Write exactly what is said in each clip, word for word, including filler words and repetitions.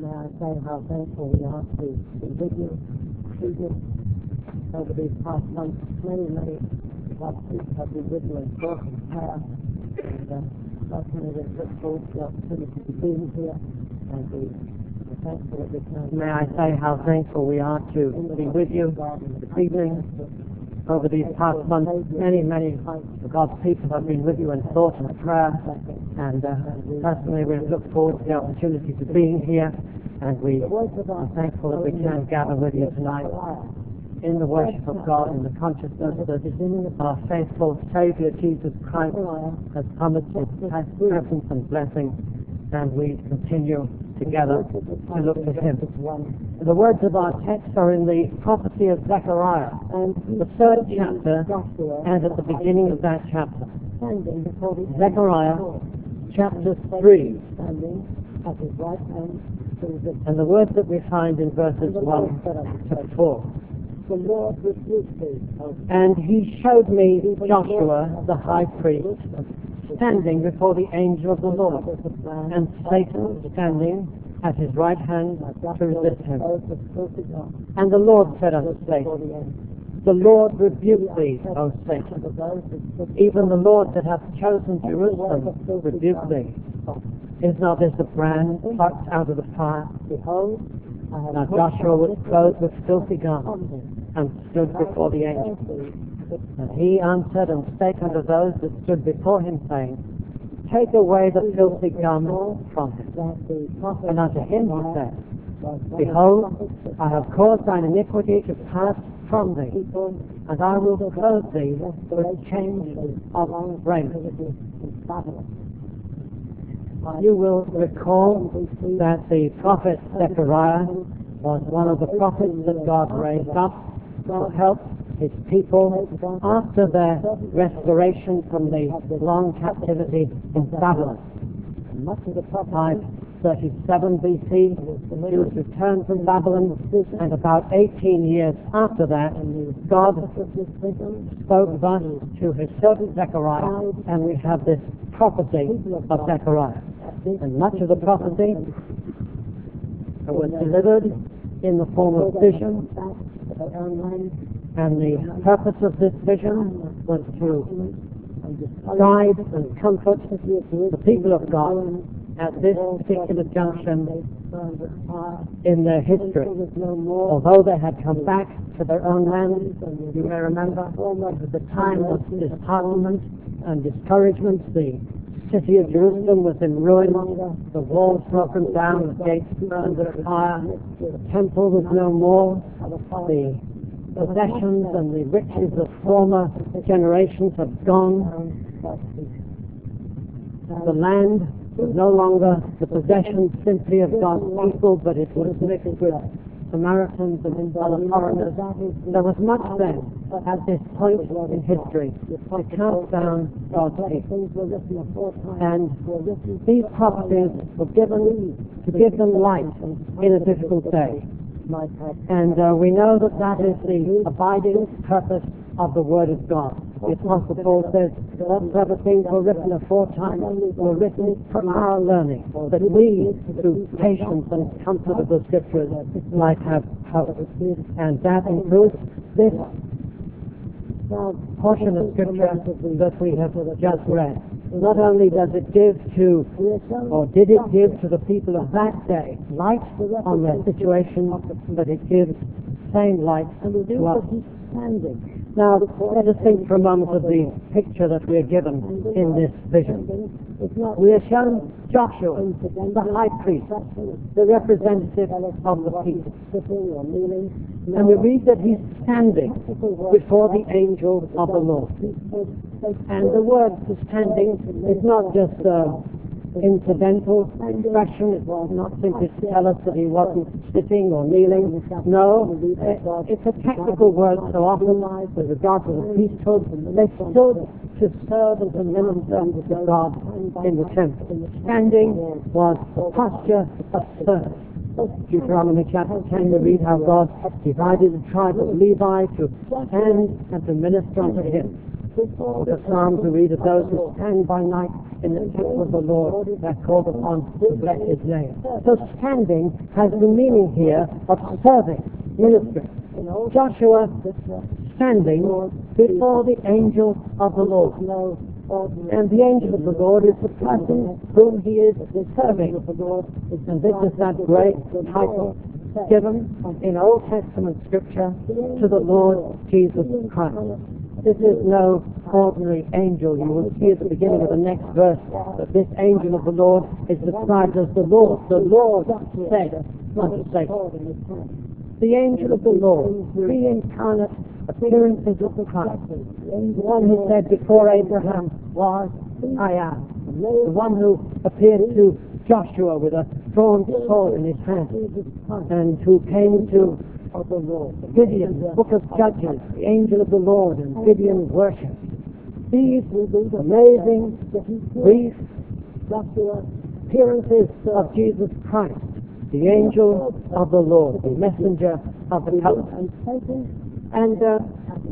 May I say how thankful we are to be with you, see you over these past months. Many, many God's people have been with you in thought and prayer, and uh, certainly we look forward to the opportunity to be here, and we are thankful that we can. May I say how thankful we are to be with you this evening. Over these past months, many, many of God's people have been with you in thought and prayer, and uh, personally we look forward to the opportunity to being here, and we are thankful that we can gather with you tonight in the worship of God, in the consciousness that our faithful Saviour Jesus Christ has promised His presence and blessing, and we continue together to look to Him. The words of our text are in the prophecy of Zechariah, the third chapter, and at the beginning of that chapter. Zechariah chapter three, and the words that we find in verses one to four. And he showed me Joshua the high priest standing before the angel of the Lord, and Satan standing at his right hand to resist him. And the Lord said unto Satan, The Lord rebuke thee, O Satan. Even the Lord that hath chosen Jerusalem rebuke thee. Is not this a brand plucked out of the fire? Behold, now Joshua was clothed with filthy garments, and stood before the angel. And he answered and spake unto those that stood before him, saying, Take away the filthy garment from him. And unto him he said, Behold, I have caused thine iniquity to pass from thee, and I will clothe thee with change of raiment. You will recall that the prophet Zechariah was one of the prophets that God raised up to help His people after their restoration from the long captivity in Babylon. five thirty-seven B C, he was returned from Babylon, and about eighteen years after that, God spoke thus to His servant Zechariah, and we have this prophecy of Zechariah. And much of the prophecy was delivered in the form of vision, and the purpose of this vision was to guide and comfort the people of God at this particular junction in their history. Although they had come back to their own land, you may remember, at the time of disheartenment and discouragement, the city of Jerusalem was in ruin, the walls broken down, the gates burned with fire, the temple was no more, the possessions and the riches of former generations have gone. The land was no longer the possession simply of God's people, but it was mixed with Samaritans and other foreigners. There was much then at this point in history to cast down God's people. And these prophecies were given to give them light in a difficult day. And uh, we know that that is the abiding purpose of the Word of God. The Apostle Paul says, whatsoever things were written aforetime were written from our learning, that we, through patience and comfort of the Scriptures, might have hope. And that includes this portion of Scripture that we have just read. Not only does it give to, or did it give to the people of that day light on their situation, but it gives the same light to us. Now, let us think for a moment of the picture that we are given in this vision. We are shown Joshua, the high priest, the representative of the people. And we read that he's standing before the angel of the Lord. And the word for standing is not just an incidental expression. It was not simply to tell us that he wasn't sitting or kneeling. No, it's a technical word so often with regard to the priesthood. They stood to serve and to minister to God in the temple. Standing was a posture of service. Deuteronomy chapter ten, we read how God divided the tribe of Levi to stand and to minister unto him. The Psalms we read of those who stand by night in the temple of the Lord that called upon to bless his name. So standing has the meaning here of serving, ministry. Joshua standing before the angel of the Lord. And the angel of the Lord is the person whom he is serving. And this is that great title given in Old Testament scripture to the Lord Jesus Christ. This is no ordinary angel. You will see at the beginning of the next verse that this angel of the Lord is described as the Lord. The Lord said unto Satan. The angel of the Lord, three incarnate appearances of Christ. The one who said before Abraham was, I am. The one who appeared to Joshua with a drawn sword in his hand, and who came to Gideon, the book of Judges, the angel of the Lord, and Gideon worship. These amazing, brief appearances of Jesus Christ, the angel of the Lord, the messenger of the covenant. And uh,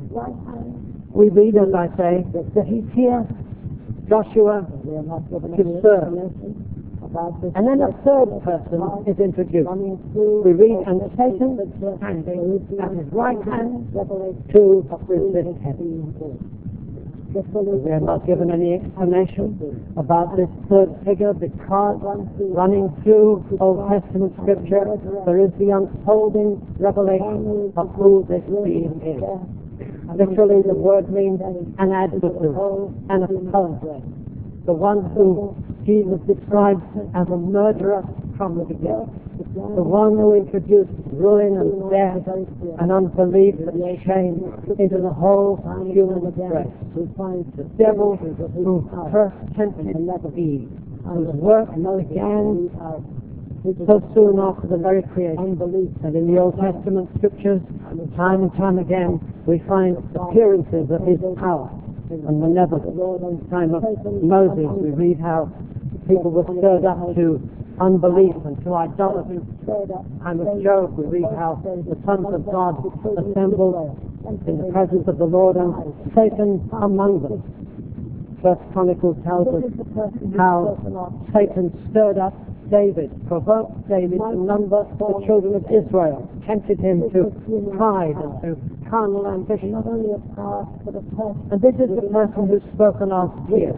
we read, as I say, that he's here, Joshua, to serve. And then a third person is introduced. We read, and Satan standing at his right hand to resist him. We are not given any explanation about this third figure because running through Old Testament scripture there is the unfolding revelation of who this being is. Literally the word means an adversary, an opponent. The one who Jesus describes as a murderer from the beginning. The one who introduced ruin and death and unbelief and shame into the whole human race. The devil who first tempted Eve, whose work began so soon after the very creation. And in the Old Testament scriptures, time and time again, we find appearances of his power and malevolence. In the time of Moses, we read how people were stirred up to unbelief and to idolatry. In the time of Job, we read how the sons of God assembled in the presence of the Lord and Satan among them. First Chronicles tells us how Satan stirred up David, provoked David to number the children of Israel, tempted him to pride and to carnal ambition. And this is the person who's spoken of here,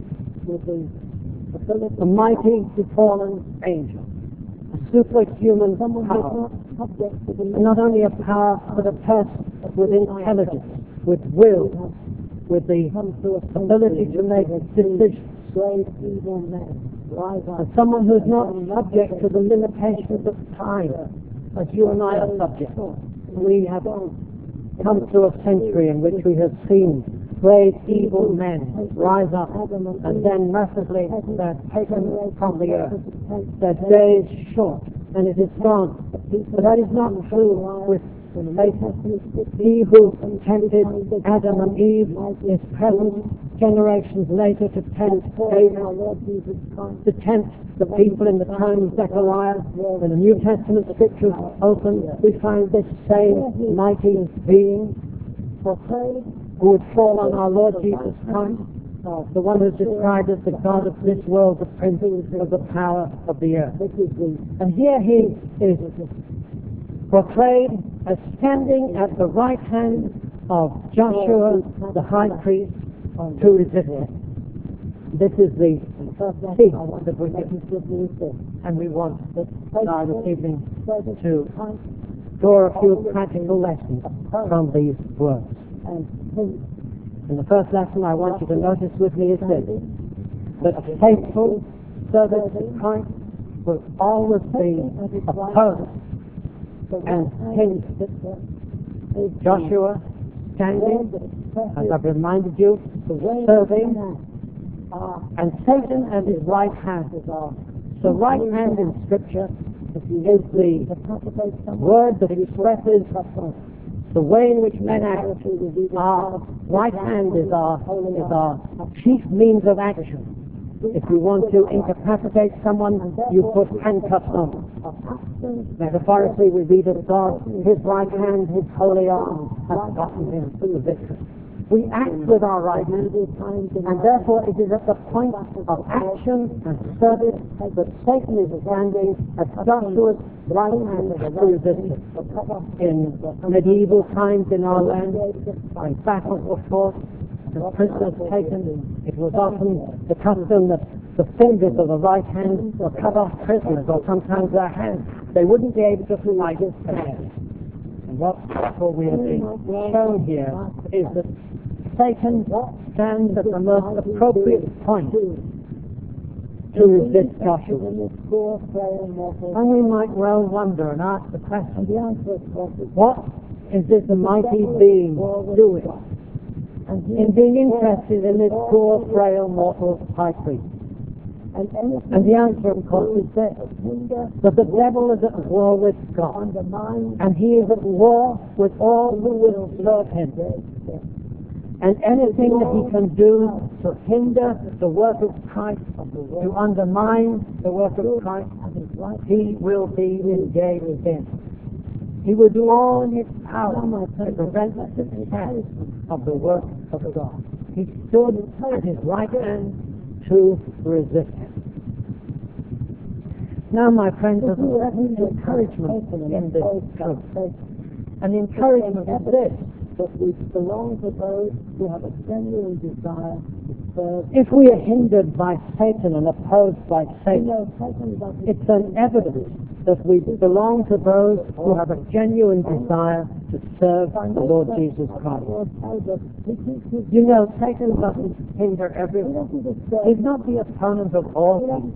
the mighty fallen angel, a superhuman power, not only a power but a person with intelligence, with will, with the ability to make decisions. And someone who's not subject to the limitations of time, as you and I are subject. We have come through a century in which we have seen great evil men rise up and then mercifully they're taken from the earth. Their day is short and it is gone. But that is not true with Satan. He who tempted Adam and Eve is present generations later to tempt David, to tempt the people in the time of Zechariah. When the New Testament scriptures open, we find this same mighty being portrayed who would fall on our Lord Jesus Christ, the one who is described as the God of this world, the prince of the power of the earth. And here he is portrayed as standing at the right hand of Joshua, the high priest, to resist him. This is the seat that we get, and we want now this evening to draw a few practical lessons from these words. And the first lesson I want you to notice with me is this: that faithful service to Christ will always be opposed and hindered. Joshua standing, as I've reminded you, serving, and Satan at his right hand. The right hand in Scripture is the word that expresses the way in which men act. Our right hand is our, is our chief means of action. If you want to incapacitate someone, you put handcuffs on them. Metaphorically, we read of God, his right hand, his holy arm, has gotten him the victory. We act with our right hand, and therefore it is at the point of action and service that Satan is standing at Joshua's right hand to resist him. In medieval times in our land, when battles were fought and prisoners taken, it was often the custom that the fingers of the right hand were cut off prisoners, or sometimes their hands. They wouldn't be able to fight again. And what, what we have been shown here is that Satan stands at the most appropriate point to resist Joshua. And we might well wonder and ask the question, what is this mighty being doing in being interested in this poor, frail, mortal high priest? And the answer, of course, is this, that the devil is at war with God, and he is at war with all who will serve him. And anything that he can do to hinder the work of Christ, to undermine the work of Christ, he will be engaged in. He will do all in his power to prevent the success of the work of God. He stood at his right hand to resist him. Now, my friends, there's an encouragement in this truth. An encouragement is this, that we belong to those who have a genuine desire to serve. If we are hindered by Satan and opposed by Satan, it's an evidence that we belong to those who have a genuine desire to serve the Lord Jesus Christ. You know, Satan doesn't hinder everyone. He's not the opponent of all things.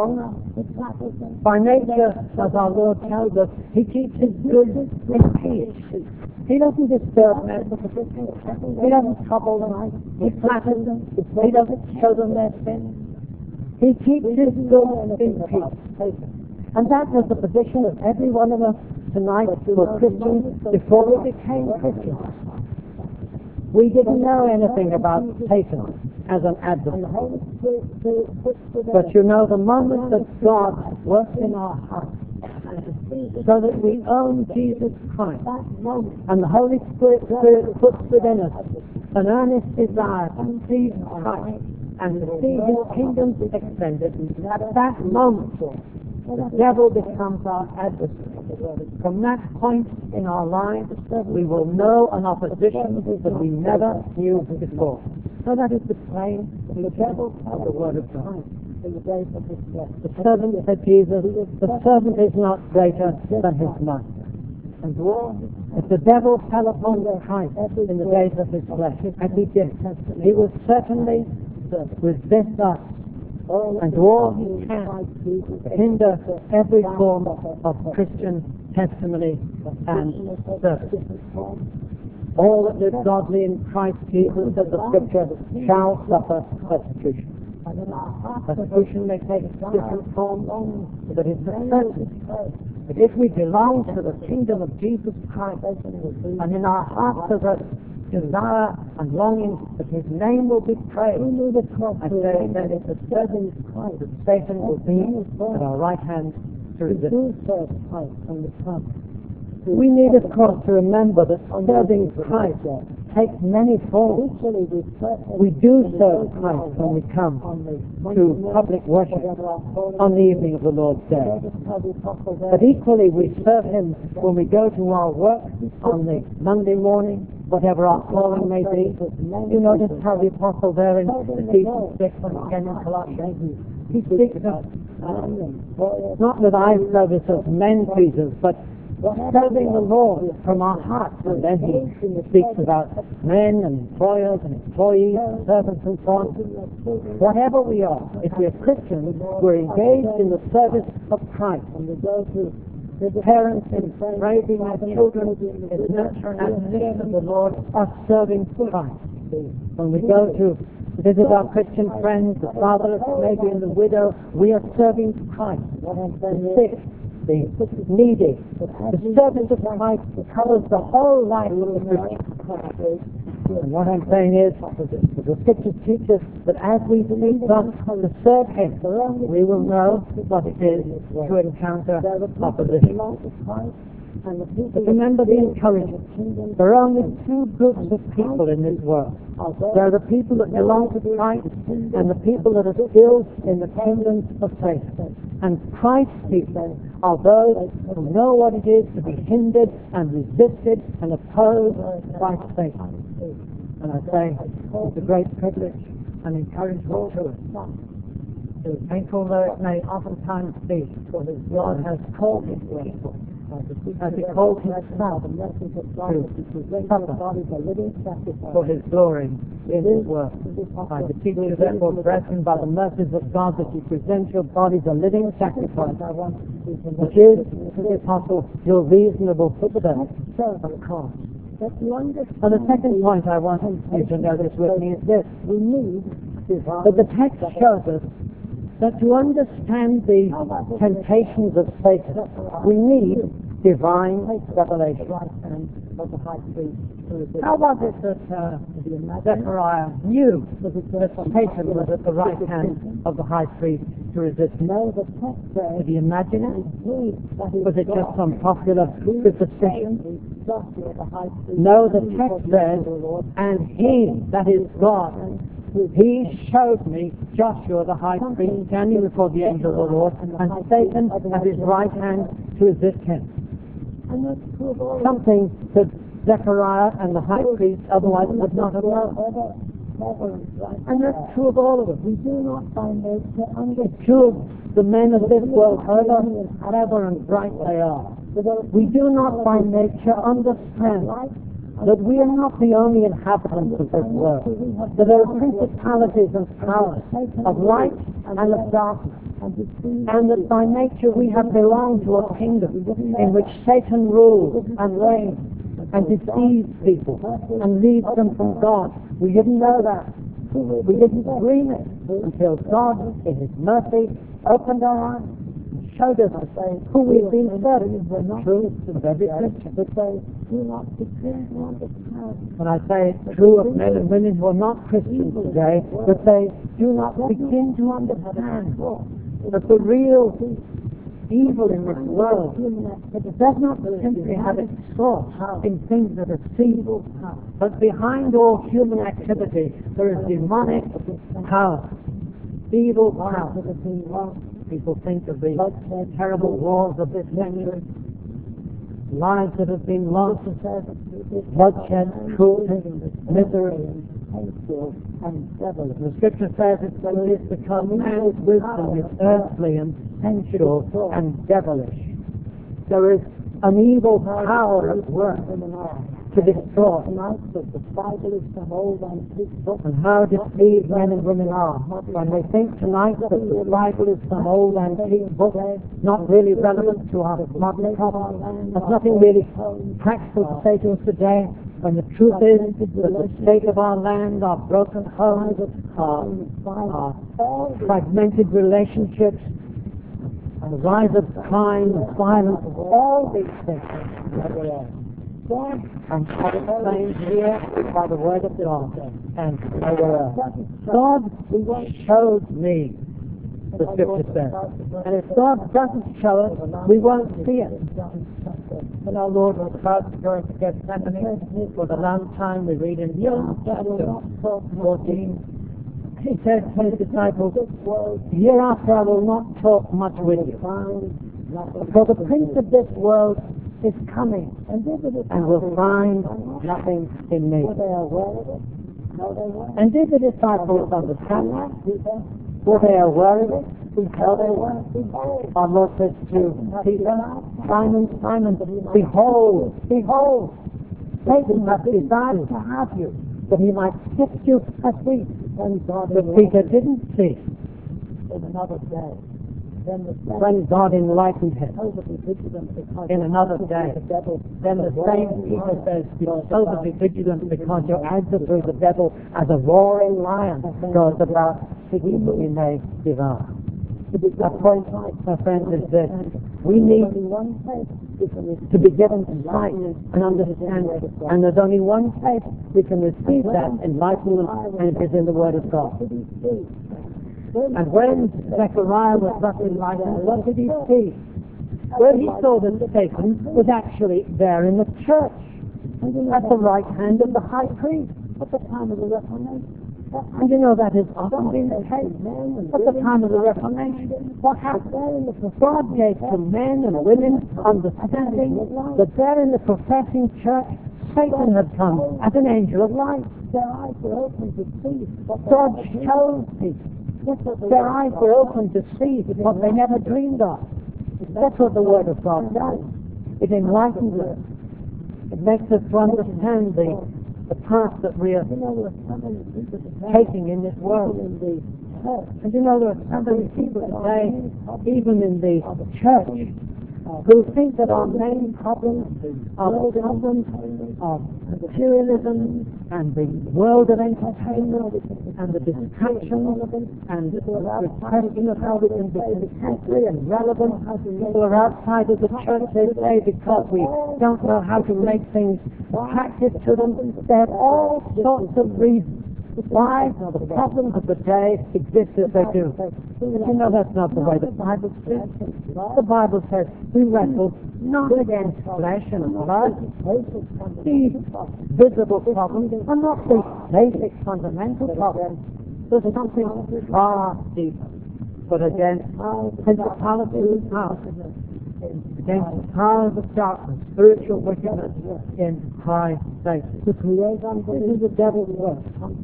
By nature, as our Lord tells us, he keeps his goods in peace. He doesn't disturb men. He doesn't trouble them. He flatters them. He doesn't show them their sins. He keeps his goods in peace. And that was the position of every one of us tonight who were Christians before we became Christians. We didn't know anything about Satan as an adversary. But you know, the moment that God works in our hearts, so that we own Jesus Christ, and the Holy Spirit, Spirit puts within us an earnest desire to see Christ and to see his kingdom extended, at that moment the devil becomes our adversary. From that point in our lives, we will know an opposition that we never knew before. So that is the plain devil of the Word of God. The servant, said Jesus, the servant is not greater than his master. And if the devil fell upon Christ in the days of his flesh, as he did, he will certainly resist us and do all he can to hinder every form of Christian testimony and service. All that live godly in Christ Jesus, says the Scripture, shall suffer persecution. Persecution may take different forms, but it's a certainty. But if we belong to the kingdom of Jesus Christ, and in our hearts there's a desire and longing that his name will be praised, I say that it's a certainty that Satan will be at our right hand to resist. We need, of course, to remember that serving Christ takes many forms. We do serve Christ when we come to public worship on the evening of the Lord's Day. But equally, we serve him when we go to our work on the Monday morning, whatever our calling may be. You notice how the apostle there in Ephesians six and again in Colossians, he speaks of not that I service as men pleasers, but serving the Lord from our hearts. And then he speaks about men and employers and employees, servants and so on. Whatever we are, if we are Christians, we're engaged in the service of Christ. And we go to the parents in raising their children, in nurture and admonition of the Lord, are serving Christ. When we go to visit our Christian friends, the fatherless, maybe and the widow, we are serving Christ. The sick, the needy. The service of Christ covers the whole life of the Christian. And what I'm saying is, the Scriptures teach us that as we seek thus to serve him, we will know what it is to encounter opposition. But remember the encouragement. There are only two groups of people in this world. There are the people that belong to Christ and the people that are still in the kingdom of Satan. And Christ's people are those who know what it is to be hindered and resisted and opposed by Satan. And I say, it's a great privilege and encouragement to us. As painful though it may oftentimes be, God has called his people, as he called himself to suffer for his glory in his work. I beseech you therefore, brethren, by the mercies of God, that you present your bodies a living sacrifice, which is, to the apostle, your reasonable service of God. And the second point I want you to notice with me is this: we need that the text shows us that to understand the temptations of Satan, we need divine revelation. How was it that uh, Zechariah knew that Satan was at the right hand of the high priest to resist him? Did he imagine it? Was it just some popular superstition? No, the text says, and he, that is God, he showed me Joshua the high priest standing before the angel of the Lord, and Satan at his right hand to resist him. Something that Zechariah and the high priest otherwise would not have known. And that's true of all of us. We do not find nature under. It's true of the men of this world, however clever and bright they are. We do not find nature understand that we are not the only inhabitants of this world, that there are principalities and powers of light and of darkness, and that by nature we have belonged to a kingdom in which Satan rules and reigns and deceives people and leads them from God. We didn't know that. We didn't dream it until God, in his mercy, opened our eyes, showed us who we've been serving. True of every Christian. When I say it's true of men and women who are not Christians today, but they do not begin to understand that the real evil in this world does not simply have its source in things that are seen, but behind all human activity there is demonic power, evil power. People think of the terrible wars of this century, lives that have been lost, bloodshed, cruelty, misery, and devil. The scripture says it is because man's wisdom is earthly and sensual and devilish. There is an evil power at work to destroy. And how deceived men and women are when they think tonight that the Bible is some old antique book, not really relevant to our modern problem. There's nothing really practical to say to us today, when the truth is that the state of our land, our broken homes, our, our fragmented relationships, and the rise of crime and violence, all these things God and God explains here by the word of God and nowhere else. God showed me, the scripture says. And if God doesn't show us, we won't see it. When our Lord was about to go into Gethsemane, for the last time we read in John chapter fourteen, he said to his disciples, hereafter I will not talk much with you, for the prince of this world is coming and will find nothing in me. And did the disciples understand that? Were they aware of it? No, they weren't. Our Lord says to Peter, Simon, Simon, behold, behold, Satan hath desired to have you, that he might sift you as wheat. But Peter didn't see. In another day. When God enlightened him in another day, then the same Peter says, be soberly vigilant, because your adversary, the devil, as a roaring lion, goes about seeking whom he may devour. The point, my friends, is this: we need to be given sight and understanding, and there's only one place we can receive that enlightenment, and it is in the Word of God. And when Zechariah was thus enlightened, what did he see? where he saw that Satan was actually there in the church, at the right hand of the high priest, at the time of the Reformation. And you know that has often been the case at the time of the Reformation. What happened? God gave to men and women understanding that there in the professing church, Satan had come as an angel of light. Their eyes were open to see what God showed people. Their eyes were open to see what they never dreamed of. That's what the Word of God does. It enlightens us. It makes us to understand the the path that we are taking in this world. And you know, there are so many people today, even in the church, who think that our main problems are the problems of materialism and the world of entertainment and the distraction and the question of how we can be contemporary and relevant. People are outside of the church, they say, because we don't know how to make things attractive to them. They have all sorts of reasons why the problems of the day exist as they do. But you know, that's not the way the Bible says. The Bible says we wrestle not against flesh and blood. These visible problems are not the basic fundamental problems. There's something far deeper. But against principalities and powers, against the powers of darkness, spiritual wickedness in high places. To create unbelief, the devil's work.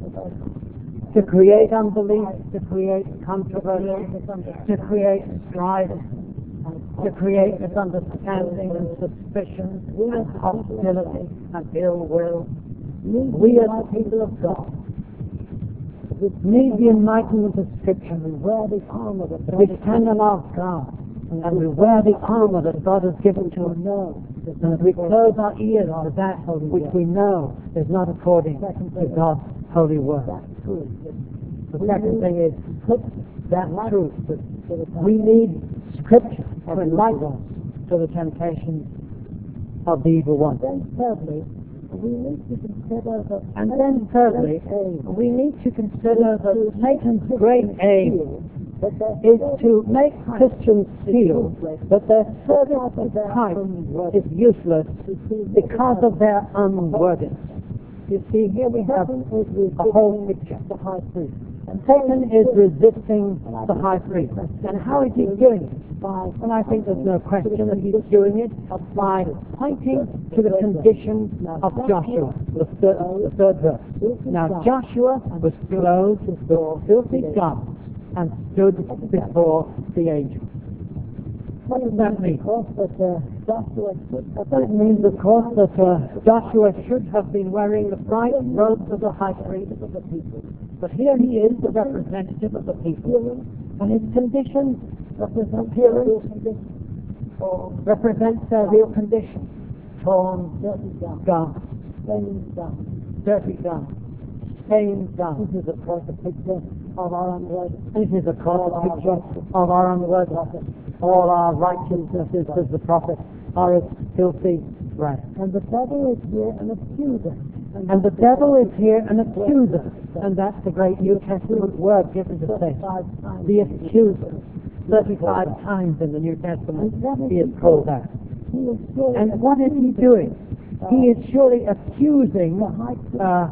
To create unbelief, to create controversy, to create strife, to create misunderstanding and suspicion and hostility and ill will. We as the people of God need the enlightenment of Scripture and wear the armor that we stand on our guard. And we wear the armor that God has given to us. And we close our ears to that which we know is not according to God's holy word. The second thing is that truth. We need Scripture to enlighten us to the temptations of the evil one. Thirdly, we need to consider that, and then thirdly, we need to consider that Satan's great aim is to make Christians feel that their service to Christ is useless because of their unworthiness. You see, here we have a whole picture. The high priest. And Satan is resisting the high priest. And how is he doing it? And I think there's no question that he's doing it by pointing to the condition of Joshua, the third, the third verse. Now Joshua was clothed with filthy garments and stood before the angel. What does that mean? That, uh, Joshua should have that means, of course, that uh, Joshua should have been wearing the bright robes of the high priest of the people. But here he is, the representative of the people, and his condition, appearance, represents their real condition. Torn, dirty garments, stained garments, dirty garments, stained garments. This is, of course, a picture of our unworthiness. This is, of course, a picture of our unworthiness. All our righteousnesses, says the prophet, are as filthy rags. And the devil is here an accuser. And, and the devil is here an accuser. And that's the great New Testament word given to say, the accuser. thirty-five times in the New Testament he is called that. And what is he doing? He is surely accusing uh,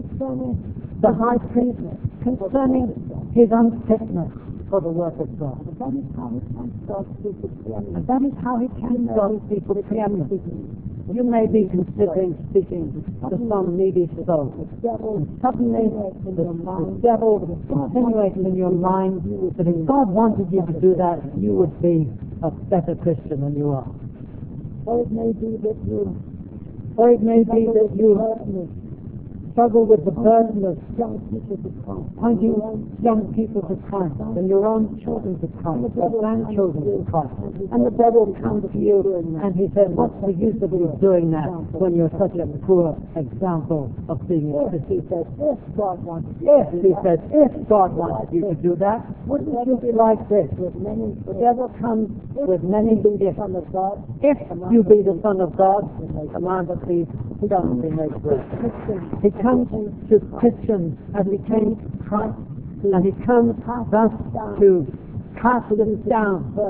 the high priest concerning his unfitness for the work of God. And that is how he can God's people preeminent. And that is how he can God's people preeminent. You may be considering speaking to some needy soul. And suddenly the, the devil insinuates in your mind that if God wanted you to do that, you would be a better Christian than you are. Or it may be that you, or it may be that you struggle with the burden of young people to Christ, pointing young people to Christ, and your own children to Christ, or grandchildren to Christ. And the devil comes to you and he says, what's the use of you doing that when you're such a poor example of being a Christian? He says, if God wanted if he says, if God wanted you to do that, wouldn't you be like this? With many, the devil comes with many gifts. If you be the Son of God, command that these stones be made bread. He comes to Christians as he came to Christ, and he comes thus to cast them down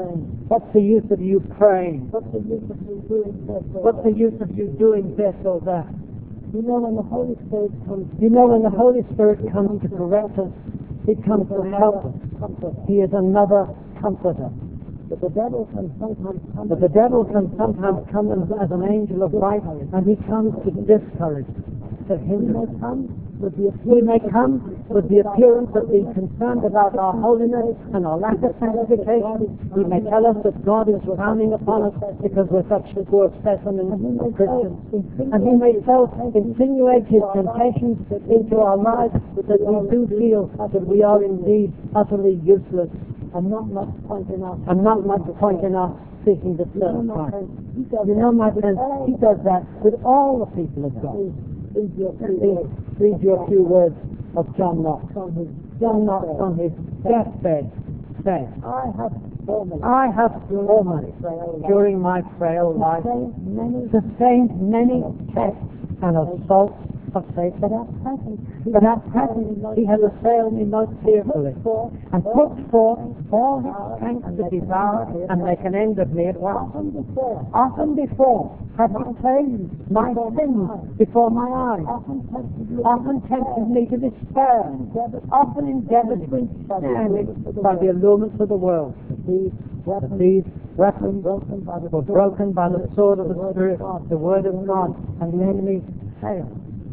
What's the use of you praying? What's the use of you doing this or What's the use of you doing this or that? You know, when the Holy Spirit comes, You know, when the Holy Spirit comes to correct us, He comes to help us. comfort. He is another comforter. But the devil can sometimes come. But the devil can sometimes come as, as an angel of light, and he comes to discourage, to He hinder. may come with the He may come with the appearance of being concerned about our holiness and our lack of sanctification. He may tell us that God is frowning upon us because we're such poor specimens of Christians. And he may so insinuate his temptations into our lives that we do feel that we are indeed utterly useless and not much point in us. and not much point in us seeking to You know, serve my Christ. friend, he does You know, my friends, he does that with all the people of God. Please, please, your few Read, words read you a few words of John Knox. from his John Knox on his deathbed said, I have formerly I have formerly, during my frail life, sustained many sustained many tests and assaults of Satan. that at present But at present he has assailed me most fearfully, and put forth all his strength to devour and make an end of me at once. often before, Often before have he claimed my sins before my eyes, often tempted me, often tempted me to despair, often endeavored to ensnare me by the allurements of the world. these But weapons these weapons broken by the were broken by the sword of the Spirit, the Word of God, and the enemy failed.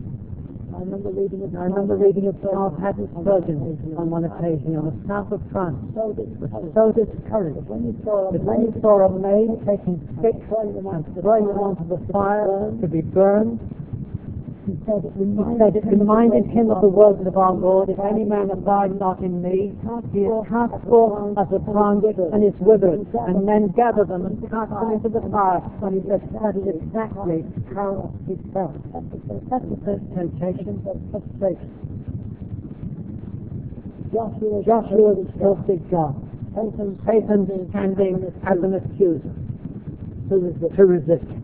I remember reading it. I remember reading of Charles Haddon Spurgeon on one occasion on the south of France, So this was so discouraged when you saw that when he saw a maid taking sticks and throwing them onto the fire to be burned, he said, it he reminded said it reminded him of the words of our Lord, if any man abide not in me, he is cast forth as a branch and is withered, and men gather them and cast them into the fire. And he said that is exactly how he felt. That's the first temptation of Satan. Joshua, Joshua the filthy God, Satan, Satan standing as an accuser to resist, to resist him.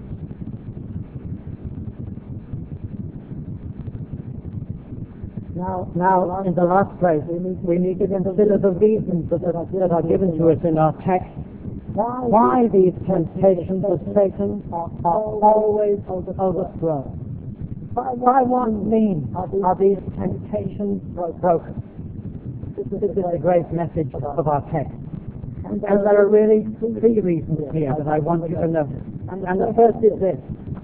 now, Now, in the last place, we need to consider the reasons that are, that are given to us in our text. why, Why these temptations of Satan are always overthrown. By what means are these temptations broken? This is the great message of our text. And there are really three reasons here that I want you to notice. And the first is this.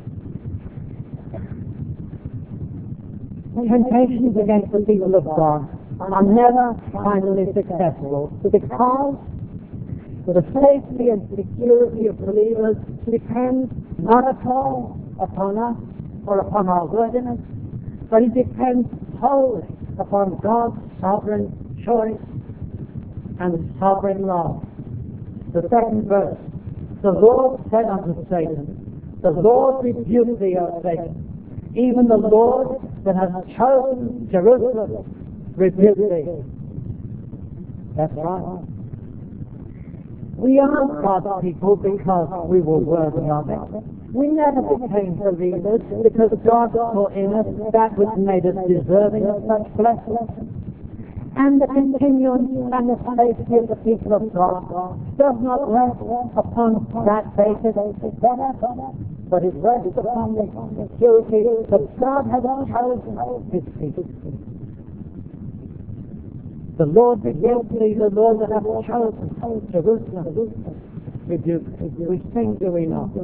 Temptations against the people of God are never finally successful because the safety and security of believers depends not at all upon us or upon our worthiness, but it depends wholly upon God's sovereign choice and sovereign love. The second verse, the Lord said unto Satan, the Lord rebuked thee, O Satan. Even the Lord that has chosen Jerusalem rebuked thee. That's right. We aren't God's people because we were worthy of it. We never became believers because God saw in us that which made us deserving of such blessing. And the continuance and the safety of the people of God does not rest upon that basis, but it rests upon the security that God has chosen his people. The Lord rebuked thee, the Lord that hath chosen Jerusalem rebuked thee. We sing, do we not?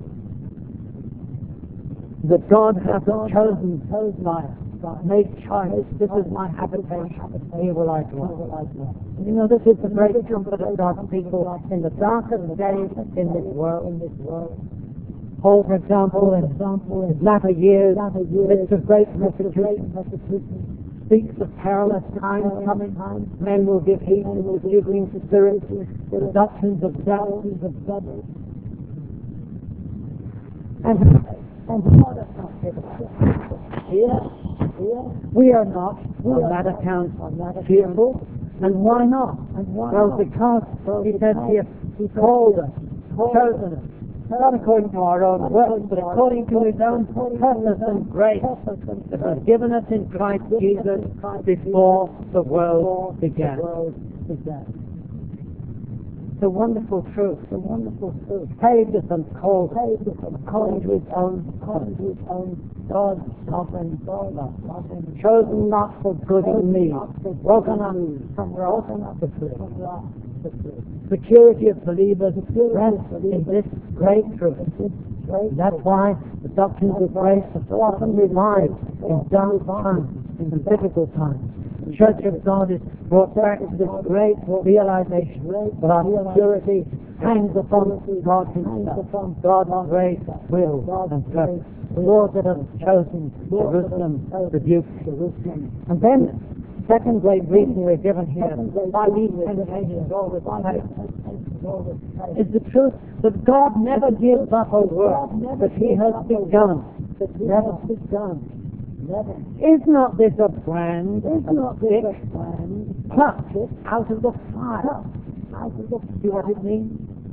That God hath chosen my made choice. This is my habitation. Here will I dwell. You know, this is the great comfort of God's people in the darkest days in this world. In this world. Paul, for example, in his latter years, midst of great persecution, speaks of perilous times coming. Men will give heed to the seducing spirits, the doctrines of devils, of devils. And and God has not given us. Here, here, we are not on that account fearful. And why not? Well, because he says he he called us, chosen us, not according to our own works, but according to his own purpose and grace that was given us in Christ Jesus before the world began. It's a wonderful truth. It's a wonderful truth. Saved us and called Saved us and according to his own according to his own God's sovereign God, sovereign, chosen not for good in me, broken up from wrath broken up to free. from wrath to free. Security of believers Security of rests in this great truth. This great That's why the doctrines of grace are so often revived in dark times, in difficult times. The Church of God is brought back to this great realization that our security hangs upon God Himself, God's grace, will, and purpose. The Lord that has chosen Jerusalem rebukes Jerusalem. And then, second great reason we're given here why these temptations always take is the truth that God never gives up a work that He has begun. Never begun. never. Is not this a brand, Is a not this a stick brand plucked out of the fire? out of the See what it means?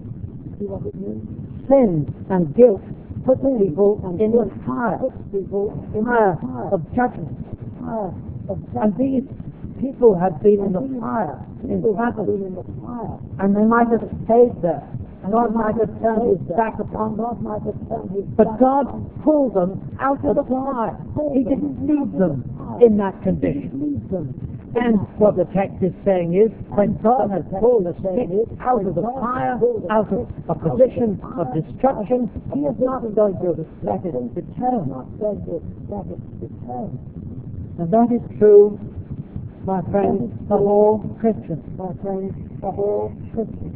see what it means? Sin and guilt put people in the fire, Puts people in fire the fire of judgment. fire of And these people had been in the fire in people have battle, been in the fire. and they might have stayed there. God might have turned his back upon them, God might have turned his but back God upon pulled them out of the fire. He didn't leave them in that condition. leave them. And what the text is saying is, when God has pulled a stick out of the fire, out of a position of destruction, He is not going to let it return. Not going to let it return. And that is true, my friends, of all Christians. My friends, of all Christians.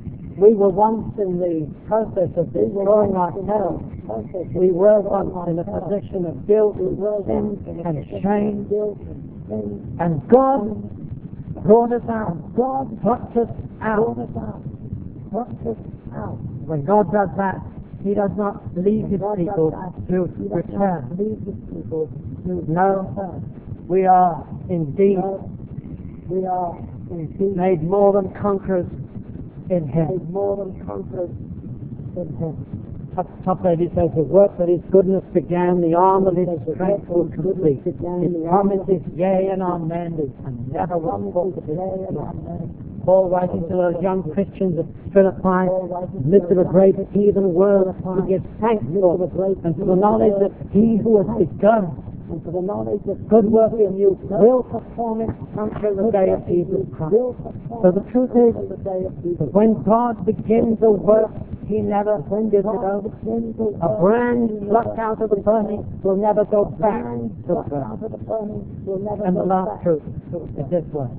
We were once in the process of destroying ourselves. We were once in a position of guilt, sin, and shame. Guilt and sin. And God brought us out. God plucked us out. Brought us out. Plucked us out. When God does that, He does not leave His God does people that. to He does return. not leave his people to No, return. we are indeed No, we are indeed made more than conquerors in Him. made more than conquerors in him. Top, top lady says, the work that His goodness began, the arm of His strength will complete. His promise is yea and amen, and never will fall to Yea and delay. amen. Paul writing to those young Christians at Philippi, in the midst of a great heathen world, He gives thanks for and for the knowledge that He who has begun And for the knowledge that good work in you will perform it until the day of Jesus Christ. will perform So the truth is until the day of Jesus. that when God begins a work, He never gives it over. A brand plucked out of the burning will never go back to the burning. Out of the burning will never And the go last back. truth is this way,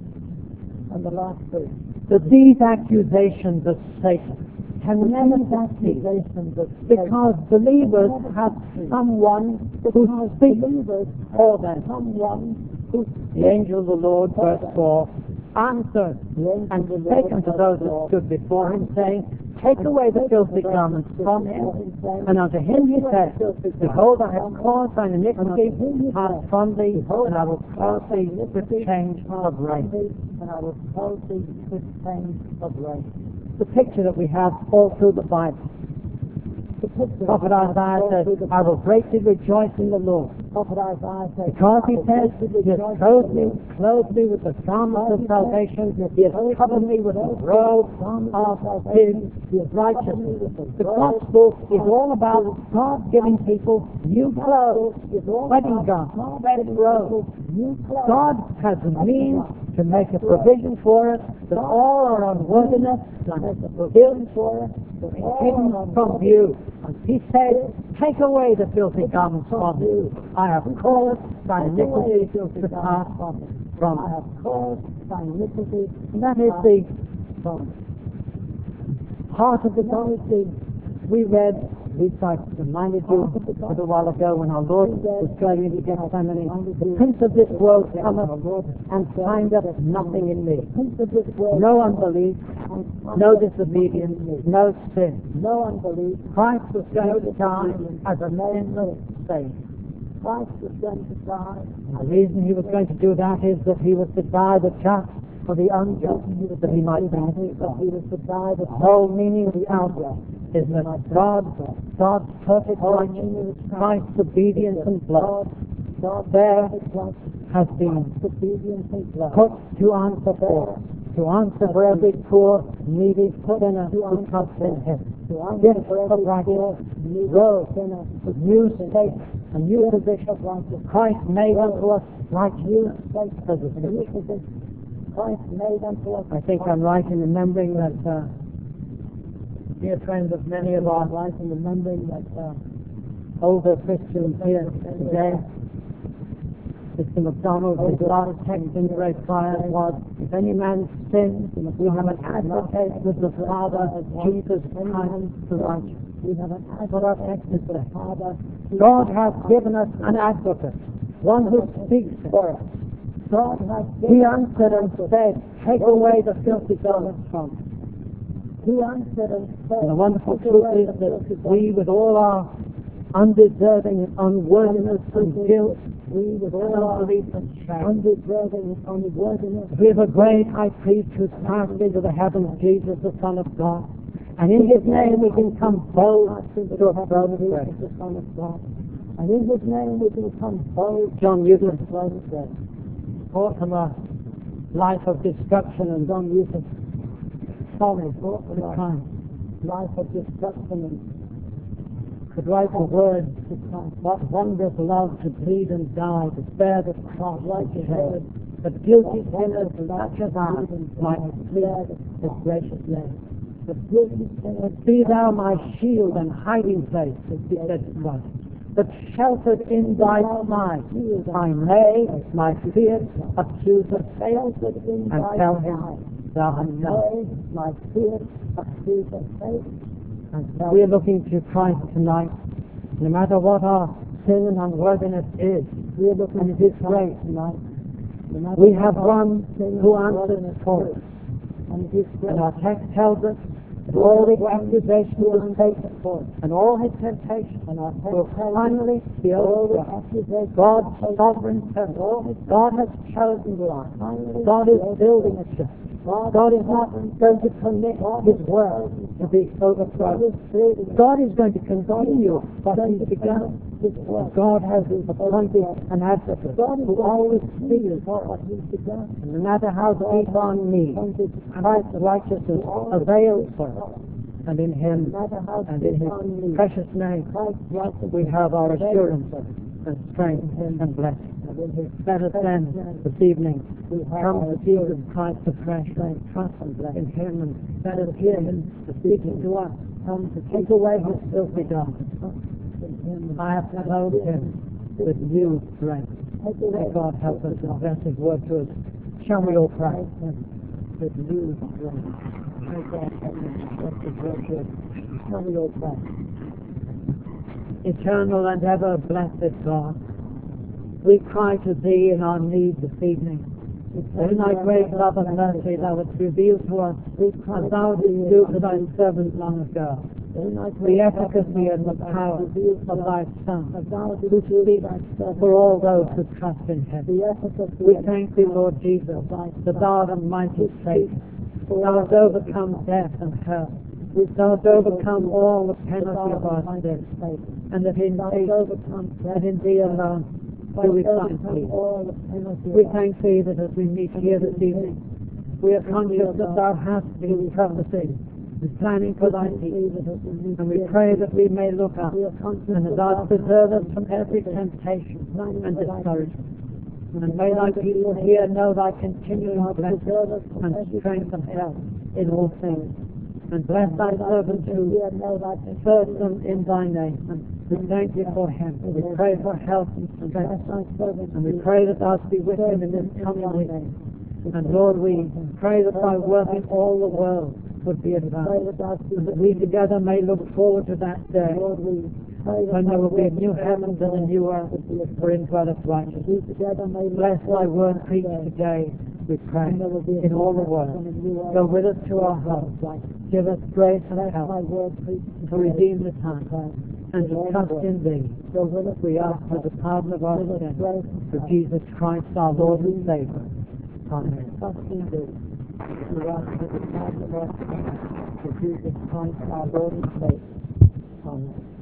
And the last truth. that these accusations of Satan can never These succeed, accusations of because believers have someone who speaks believers for them. someone who The angel of the Lord, verse four, answered and spake unto those that stood before him, saying, Take away the filthy garments from him. And unto him he said, Behold, I have caused thine iniquity to pass from thee, and I will clothe thee with change of raiment. and I will clothe thee with change of rain. The picture that we have all through the Bible. The picture Prophet Isaiah says, I will greatly rejoice in the Lord. Prophet Isaiah says, Because he says, He has clothed me, clothed me with the garments of salvation, He has covered me with the robe of His righteousness. The gospel is all about God giving people new clothes, wedding garments, wedding robes. God has a means to make a provision for us that all our unworthiness is hidden for us, hidden from view. And He says, Take away the filthy garments from you. I have caused thy iniquity to pass from from I have caused thy iniquity. And that is the heart of the gospel. We read, we I reminded you a little while ago when our Lord was going into Gethsemane, the prince of this world cometh and findeth nothing in me. No unbelief, no disobedience, no sin. No unbelief. Christ was going to die as a sinless Savior. Christ was going to die. The reason He was going to do that is that He was to die the just for the unjust, that He might be That he was to die the the whole meaning of the outward is that God, God's perfect righteousness, Christ's obedience and blood, God there was has been obedience and blood. put to answer for to answer for every poor, needy sinner who trusts in him. Gifts of righteousness, growth, a new state, a new position. Christ made unto us righteousness as a citizen. Christ made unto us. I think I'm right in remembering that, uh, dear friend of many of our lives, in remembering that uh, older Christians here today, Mister MacDonald, his last text in the Great Fire was, if any man sins, we have an advocate with the Father, Jesus Christ the righteous. We have an advocate. Our text is the Father. God has given us an advocate, one who speaks for us. God has given He answered and said, take away the filthy garments from us. He answered and said, and the wonderful truth is that we, with all our undeserving unworthiness and guilt, we with all our undeserving unworthiness, we have a great high priest who's passed into the heavens, Jesus, the Son of God, and in his name we can come bold to a throne of grace, the Son of God, and in his name we can come bold. John Newton's throne of grace, fought from a life of destruction, and John Newton's folly, fought from a life of destruction, and could write the words, what wondrous love to bleed and die, to bear the cross like a head, that guilty sinners such as I might plead his gracious name. The guilty sinners, be thou my shield and hiding place, as he said to Christ, that sheltered in thy smile I may my fierce accuser face and tell him thou hast done. My fierce accuser face. We are looking to Christ tonight. No matter what our sin and unworthiness is, we are looking at His grace tonight. We have one who answers for us. And our text tells us that all the accusation was taken for us, and all his temptation will finally be overcome. God's sovereign purpose. God has chosen life. God is building a church. God is not going to permit his word to be overthrown. God is going to continue what he's begun. God has appointed an advocate who always sees what he's begun. And no matter how deep our need, Christ's righteousness avails for us. And in him and in his precious name we have our assurance and strength and blessing. Let us then this evening come to Jesus Christ afresh, trust in him, and let us hear him speaking to us. Come to take away his filthy garments. I have clothed him with new strength. May God help us and bless his word to us. Shall we all pray? With new strength. May God help us and bless his word to us. Shall we all pray? Eternal and ever blessed God, we cry to thee in our need this evening. In thy great love and mercy thou hast revealed to us, as thou didst do to thy servant long ago, the efficacy and the power of thy Son, who speaks for all those who trust in him. We thank thee, Lord Jesus, that thou art a mighty Savior. Thou hast overcome death and hell. Thou hast overcome all the penalty of our sins, and that in thee, and in thee alone, do we find peace. We thank thee that as we meet here this evening, we are conscious that thou hast been prophesying and planning for thy peace, and we pray that we may look up, and that thou preserve us from every temptation and discouragement. And may thy people here know thy continuing blessing and strength and health in all things. And bless thy servants who serve them in thy name. And we thank you for him. We pray for health and strength. And we pray that thou be with him in this coming week. And Lord, we pray that thy work in all the world would be advanced. And that we together may look forward to that day when there will be a new heavens and a new earth wherein dwelleth righteousness. Bless thy word preached today, we pray, in all the world. Go with us to our homes. Give us grace and help to redeem the time and to trust in thee. We ask for the pardon of our sins through Jesus Christ our Lord and Savior. Amen. Trust in thee. We ask for the pardon of our sins through Jesus Christ our Lord and Savior. Amen.